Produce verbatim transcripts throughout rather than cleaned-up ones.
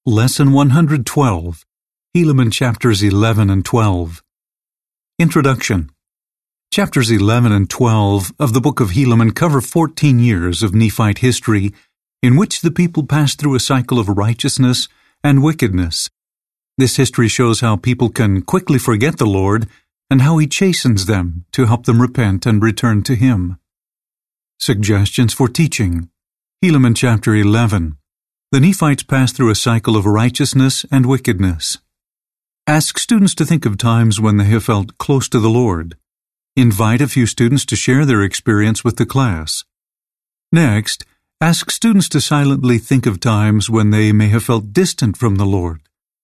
Lesson one hundred twelve, Helaman chapters eleven and twelve. Introduction. Chapters eleven and twelve of the book of Helaman cover fourteen years of Nephite history in which the people passed through a cycle of righteousness and wickedness. This history shows how people can quickly forget the Lord and how He chastens them to help them repent and return to Him. Suggestions for teaching. Helaman chapter eleven. The Nephites passed through a cycle of righteousness and wickedness. Ask students to think of times when they have felt close to the Lord. Invite a few students to share their experience with the class. Next, ask students to silently think of times when they may have felt distant from the Lord.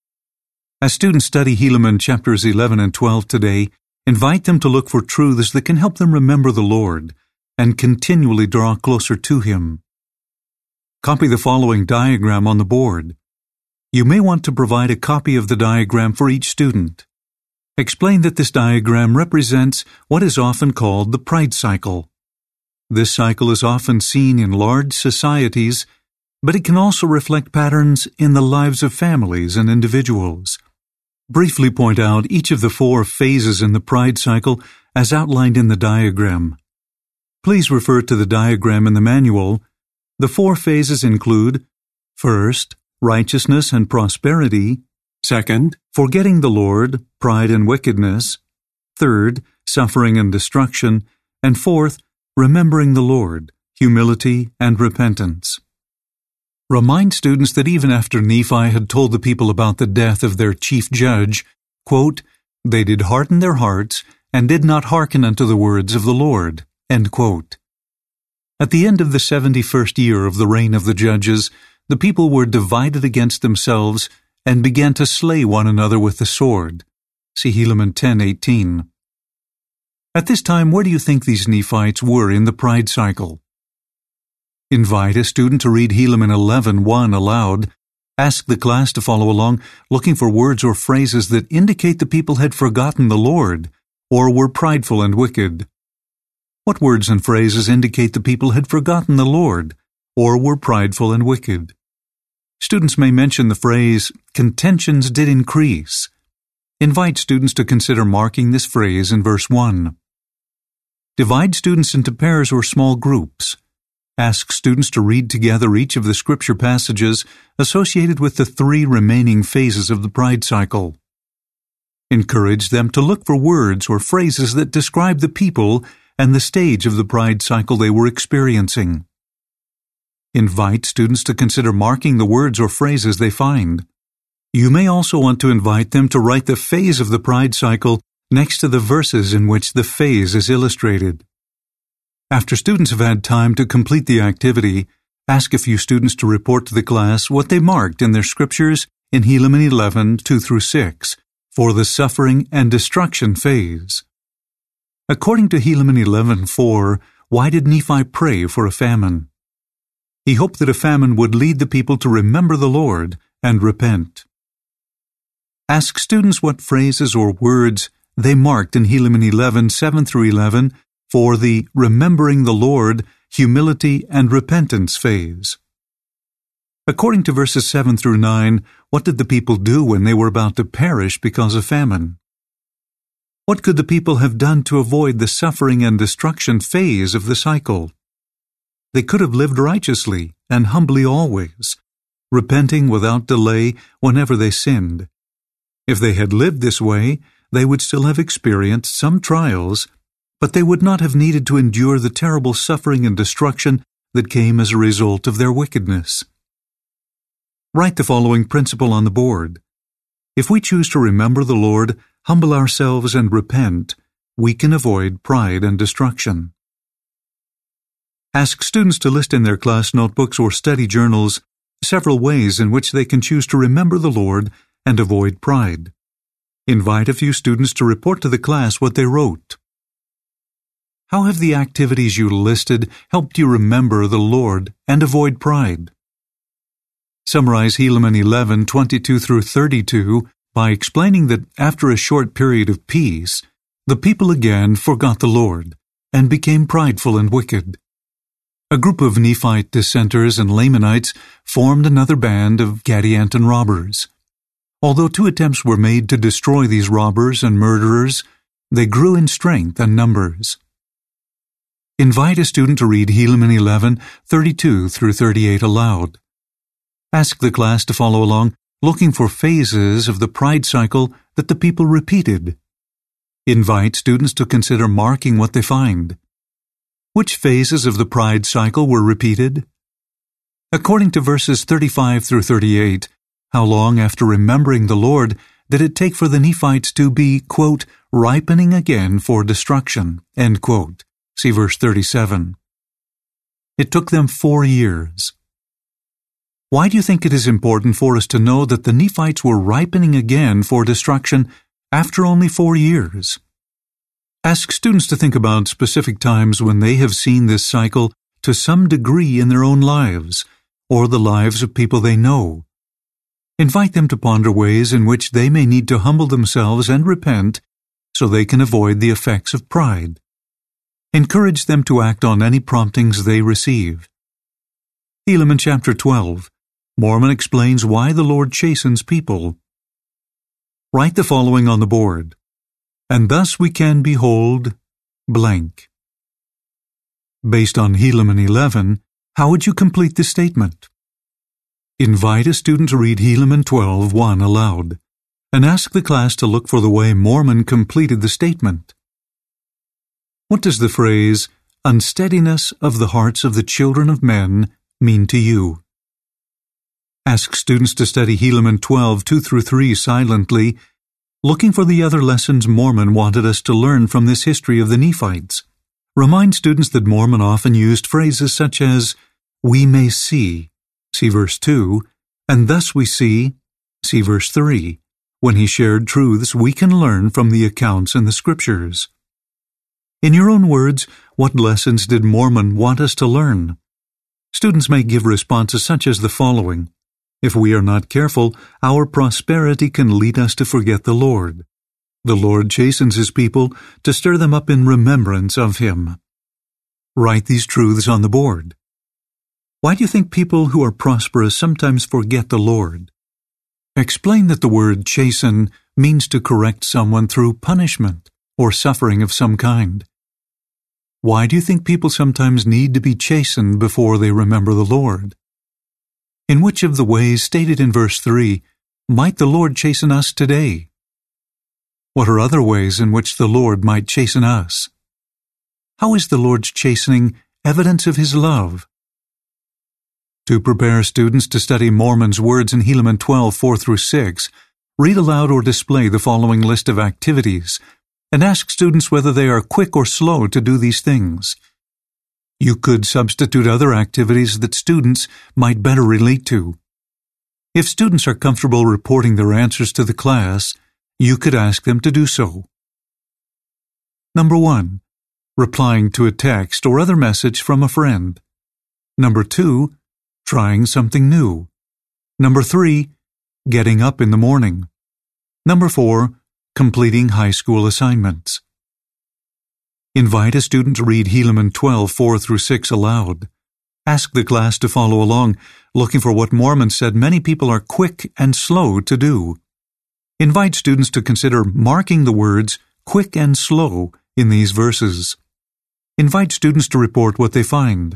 As students study Helaman chapters eleven and twelve today, invite them to look for truths that can help them remember the Lord and continually draw closer to Him. Copy the following diagram on the board. You may want to provide a copy of the diagram for each student. Explain that this diagram represents what is often called the pride cycle. This cycle is often seen in large societies, but it can also reflect patterns in the lives of families and individuals. Briefly point out each of the four phases in the pride cycle as outlined in the diagram. Please refer to the diagram in the manual. The four phases include: first, righteousness and prosperity; second, forgetting the Lord, pride and wickedness; third, suffering and destruction; and fourth, remembering the Lord, humility and repentance. Remind students that even after Nephi had told the people about the death of their chief judge, quote, "They did harden their hearts, and did not hearken unto the words of the Lord," end quote. At the end of the seventy-first year of the reign of the judges, the people were divided against themselves and began to slay one another with the sword. See Helaman ten eighteen. At this time, where do you think these Nephites were in the pride cycle? Invite a student to read Helaman eleven one aloud. Ask the class to follow along, looking for words or phrases that indicate the people had forgotten the Lord or were prideful and wicked. What words and phrases indicate the people had forgotten the Lord or were prideful and wicked? Students may mention the phrase, "contentions did increase." Invite students to consider marking this phrase in verse one. Divide students into pairs or small groups. Ask students to read together each of the scripture passages associated with the three remaining phases of the pride cycle. Encourage them to look for words or phrases that describe the people and the stage of the pride cycle they were experiencing. Invite students to consider marking the words or phrases they find. You may also want to invite them to write the phase of the pride cycle next to the verses in which the phase is illustrated. After students have had time to complete the activity, ask a few students to report to the class what they marked in their scriptures in Helaman eleven two through six for the suffering and destruction phase. According to Helaman eleven four, why did Nephi pray for a famine? He hoped that a famine would lead the people to remember the Lord and repent. Ask students what phrases or words they marked in Helaman eleven seven through eleven for the remembering the Lord, humility and repentance phase. According to verses seven through nine, what did the people do when they were about to perish because of famine? What could the people have done to avoid the suffering and destruction phase of the cycle? They could have lived righteously and humbly always, repenting without delay whenever they sinned. If they had lived this way, they would still have experienced some trials, but they would not have needed to endure the terrible suffering and destruction that came as a result of their wickedness. Write the following principle on the board. If we choose to remember the Lord, humble ourselves and repent, we can avoid pride and destruction. Ask students to list in their class notebooks or study journals several ways in which they can choose to remember the Lord and avoid pride. Invite a few students to report to the class what they wrote. How have the activities you listed helped you remember the Lord and avoid pride? Summarize Helaman eleven twenty-two through thirty-two by explaining that after a short period of peace, the people again forgot the Lord and became prideful and wicked. A group of Nephite dissenters and Lamanites formed another band of Gadianton robbers. Although two attempts were made to destroy these robbers and murderers, they grew in strength and numbers. Invite a student to read Helaman eleven, thirty-two through thirty-eight aloud. Ask the class to follow along, looking for phases of the pride cycle that the people repeated. Invite students to consider marking what they find. Which phases of the pride cycle were repeated? According to verses thirty-five through thirty-eight, how long after remembering the Lord did it take for the Nephites to be, quote, ripening again for destruction, end quote? See verse thirty-seven. It took them four years. Why do you think it is important for us to know that the Nephites were ripening again for destruction after only four years? Ask students to think about specific times when they have seen this cycle to some degree in their own lives, or the lives of people they know. Invite them to ponder ways in which they may need to humble themselves and repent so they can avoid the effects of pride. Encourage them to act on any promptings they receive. Helaman chapter twelve, Mormon explains why the Lord chastens people. Write the following on the board. And thus we can behold blank. Based on Helaman eleven, how would you complete this statement? Invite a student to read Helaman twelve, one aloud, and ask the class to look for the way Mormon completed the statement. What does the phrase, unsteadiness of the hearts of the children of men, mean to you? Ask students to study Helaman twelve, two through three silently, looking for the other lessons Mormon wanted us to learn from this history of the Nephites. Remind students that Mormon often used phrases such as, we may see, see verse two, and thus we see, see verse three, when he shared truths we can learn from the accounts in the Scriptures. In your own words, what lessons did Mormon want us to learn? Students may give responses such as the following. If we are not careful, our prosperity can lead us to forget the Lord. The Lord chastens His people to stir them up in remembrance of Him. Write these truths on the board. Why do you think people who are prosperous sometimes forget the Lord? Explain that the word chasten means to correct someone through punishment or suffering of some kind. Why do you think people sometimes need to be chastened before they remember the Lord? In which of the ways stated in verse three might the Lord chasten us today? What are other ways in which the Lord might chasten us? How is the Lord's chastening evidence of His love? To prepare students to study Mormon's words in Helaman twelve, four through six, read aloud or display the following list of activities, and ask students whether they are quick or slow to do these things. You could substitute other activities that students might better relate to. If students are comfortable reporting their answers to the class, you could ask them to do so. Number one, replying to a text or other message from a friend. Number two, trying something new. Number three, getting up in the morning. Number four, completing high school assignments. Invite a student to read Helaman twelve, four through six aloud. Ask the class to follow along, looking for what Mormon said many people are quick and slow to do. Invite students to consider marking the words quick and slow in these verses. Invite students to report what they find.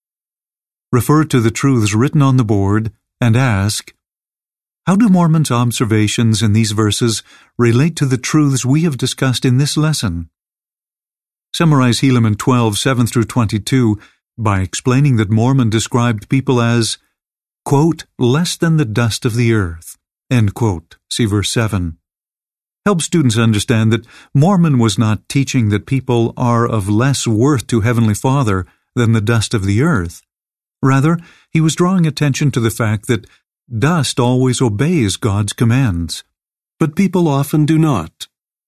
Refer to the truths written on the board and ask, how do Mormon's observations in these verses relate to the truths we have discussed in this lesson? Summarize Helaman twelve, seven through twenty-two by explaining that Mormon described people as, quote, less than the dust of the earth, end quote. See verse seven. Help students understand that Mormon was not teaching that people are of less worth to Heavenly Father than the dust of the earth. Rather, he was drawing attention to the fact that dust always obeys God's commands, but people often do not.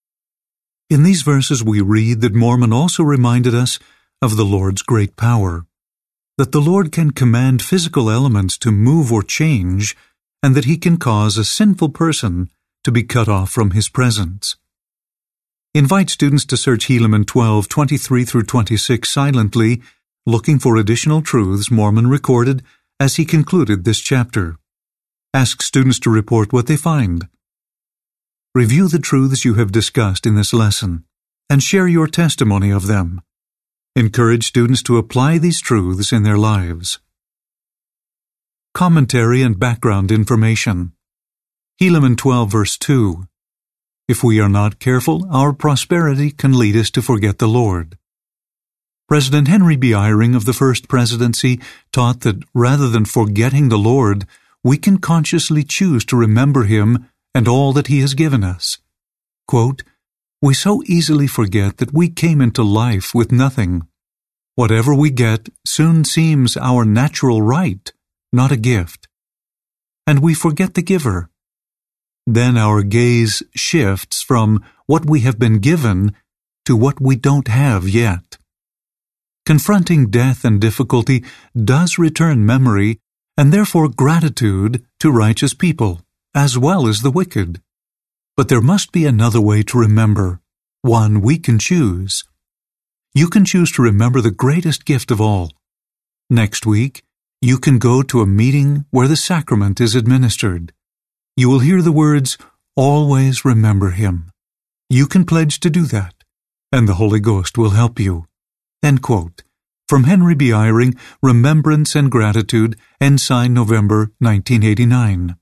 In these verses we read that Mormon also reminded us of the Lord's great power, that the Lord can command physical elements to move or change, and that He can cause a sinful person to be cut off from His presence. Invite students to search Helaman twelve, twenty-three through twenty-six silently, looking for additional truths Moorman recorded as he concluded this chapter. Ask students to report what they find. Review the truths you have discussed in this lesson and share your testimony of them. Encourage students to apply these truths in their lives. Commentary and background information. Helaman twelve verse two. If we are not careful, our prosperity can lead us to forget the Lord. President Henry B. Eyring of the First Presidency taught that rather than forgetting the Lord, we can consciously choose to remember Him and all that He has given us. Quote, "We so easily forget that we came into life with nothing. Whatever we get soon seems our natural right, not a gift. And we forget the giver. Then our gaze shifts from what we have been given to what we don't have yet. Confronting death and difficulty does return memory and therefore gratitude to righteous people, as well as the wicked. But there must be another way to remember, one we can choose. You can choose to remember the greatest gift of all. Next week, you can go to a meeting where the sacrament is administered. You will hear the words, 'Always remember Him.' You can pledge to do that, and the Holy Ghost will help you." End quote. From Henry B. Eyring, Remembrance and Gratitude, Ensign, November nineteen eighty-nine.